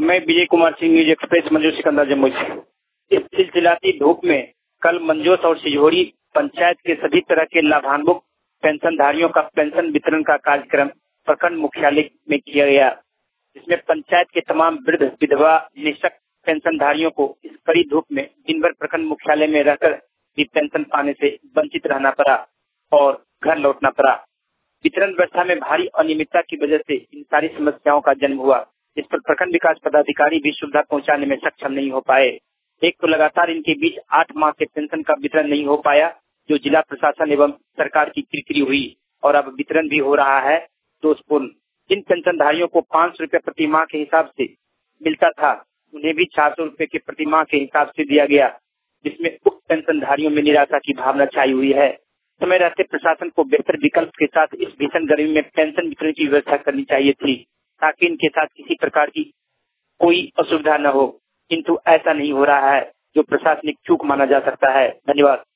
मैं Vijay Kumar Singh, news express, Manzoor Sikandar, Jammu से। इस चिलचिलाती धूप में कल मंजोस और सिजोरी पंचायत के सभी तरह के लाभान्वित पेंशनधारियों का पेंशन वितरण का कार्यक्रम प्रखंड मुख्यालय में किया गया, जिसमें पंचायत के तमाम वृद्ध, विधवा, निःशक्त पेंशनधारियों को इस कड़ी धूप में दिन भर प्रखंड मुख्यालय में रहकर भी पेंशन पाने से वंचित रहना पड़ा और घर लौटना पड़ा। वितरण व्यवस्था में भारी अनियमितता की वजह से इन सारी समस्याओं का जन्म हुआ, जिस पर प्रखंड विकास पदाधिकारी भी सुविधा पहुंचाने में सक्षम नहीं हो पाए। एक तो लगातार इनके बीच 8 माह के पेंशन का वितरण नहीं हो पाया, जो जिला प्रशासन एवं सरकार की किरकिरी हुई, और अब वितरण भी हो रहा है दोषपूर्ण। जिन पेंशनधारियों को 500 रुपए प्रति माह के हिसाब से मिलता था, उन्हें भी 400 रुपए के प्रति माह के हिसाब से दिया गया, जिसमें उक्त पेंशनधारियों में निराशा की भावना छाई हुई है। समय रहते प्रशासन को बेहतर विकल्प के साथ इस भीषण गर्मी में पेंशन वितरण की व्यवस्था करनी चाहिए थी, ताकि इनके साथ किसी प्रकार की कोई असुविधा न हो, किंतु ऐसा नहीं हो रहा है, जो प्रशासनिक चूक माना जा सकता है। धन्यवाद।